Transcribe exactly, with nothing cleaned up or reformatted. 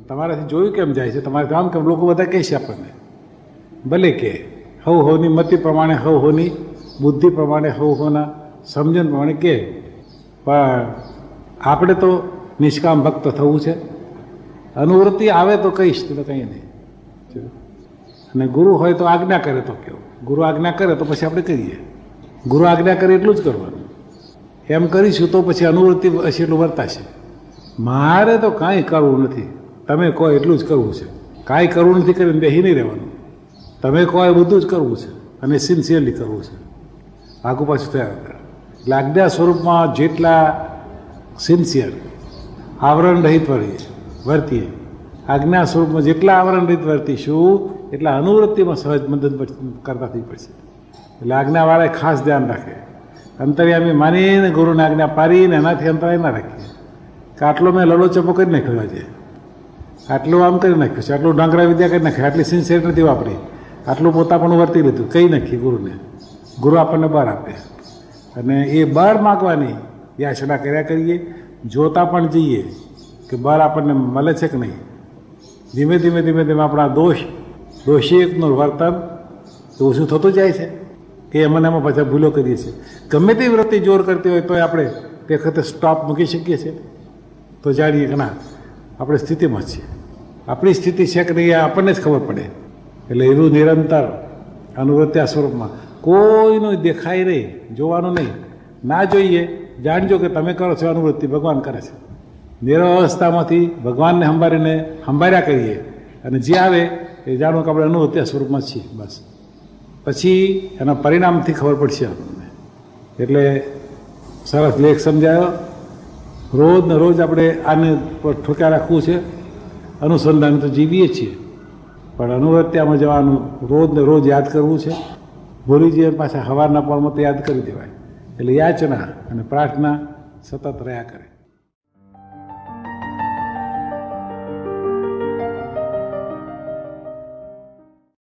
તમારાથી જોયું કેમ જાય છે, તમારે આમ કેમ લોકો બધા કહે છે આપણને, ભલે કે હવ હોની મતિ પ્રમાણે, હવ હોની બુદ્ધિ પ્રમાણે, હવ હોના સમજણ પ્રમાણે કે, પણ આપણે તો નિષ્કામ ભક્ત થવું છે. અનુવૃત્તિ આવે તો કહીશ, તો કંઈ નહીં. અને ગુરુ હોય તો આજ્ઞા કરે તો કેવું, ગુરુ આજ્ઞા કરે તો પછી આપણે કરીએ. ગુરુ આજ્ઞા કરે એટલું જ કરવાનું. એમ કરીશું તો પછી અનુવૃત્તિ હશે એટલું વર્તાશે. મારે તો કાંઈ કરવું નથી, તમે કહો એટલું જ કરવું છે. કાંઈ કરવું નથી કરીને બેસી નહીં રહેવાનું. તમે કહો એ બધું જ કરવું છે અને સિન્સિયરલી કરવું છે. આગુ પાછું થયા કરે. એટલે આજ્ઞા સ્વરૂપમાં જેટલા સિન્સિયર આવરણ રહિત વર્તીએ વર્તીએ આજ્ઞા સ્વરૂપમાં જેટલા આવરણ રહિત વર્તીશું એટલા અનુવૃત્તિમાં સહજ મદદ કરતા થઈ પડશે. એટલે આજ્ઞાવાળાએ ખાસ ધ્યાન રાખે. અંતર્યામી માનીને ગુરુને આજ્ઞા પાડીને એનાથી અંતરાય ના રાખીએ કે આટલો મેં લલો ચપો કરી નાખ્યો આજે, આટલું આમ કરી નાખ્યું છે, આટલું ડાંગરા વિદ્યા કરી નાખ્યું, આટલી સિન્સિયર નથી વાપરી, આટલું પોતા પણ વર્તી લીધું, કહી નાખીએ ગુરુને. ગુરુ આપણને બળ આપે અને એ બળ માગવાની યાચના કર્યા કરીએ. જોતા પણ જઈએ કે બળ આપણને મળે છે કે નહીં. ધીમે ધીમે ધીમે ધીમે આપણા દોષ દોષિકનું વર્તન તો ઓછું થતું જાય છે કે એમાં એમાં પાછા ભૂલો કરીએ છીએ. ગમે તે વૃત્તિ જોર કરતી હોય તો આપણે તે વખતે સ્ટોપ મૂકી શકીએ છીએ. તો જાણીએ કે ના આપણે સ્થિતિમાં છીએ, આપણી સ્થિતિ છે કે નહીં આપણને જ ખબર પડે. એટલે એવું નિરંતર અનુવૃત્તિ સ્વરૂપમાં કોઈનું દેખાય નહીં, જોવાનું નહીં. ના જોઈએ, જાણજો કે તમે કરો છો અનુવૃત્તિ, ભગવાન કરે છે. નિરવસ્થામાંથી ભગવાનને સંભાળીને સંભાળ્યા કરીએ અને જે આવે એ જાણો કે આપણે અનુવૃત્તિ સ્વરૂપમાં છીએ. બસ પછી એના પરિણામથી ખબર પડશે આપણને. એટલે સરસ લેખ સમજાયો. રોજ ને રોજ આપણે આને ઠોક્યા રાખવું છે. અનુસંધાન તો જીવીએ છીએ, પણ અનુવૃત્તિમાં જવાનું રોજ ને રોજ યાદ કરવું છે. ભૂલી જઈએ પાછા સવારના પરમાં તો યાદ કરી દેવાય. એટલે યાચના અને પ્રાર્થના સતત રહ્યા કરે.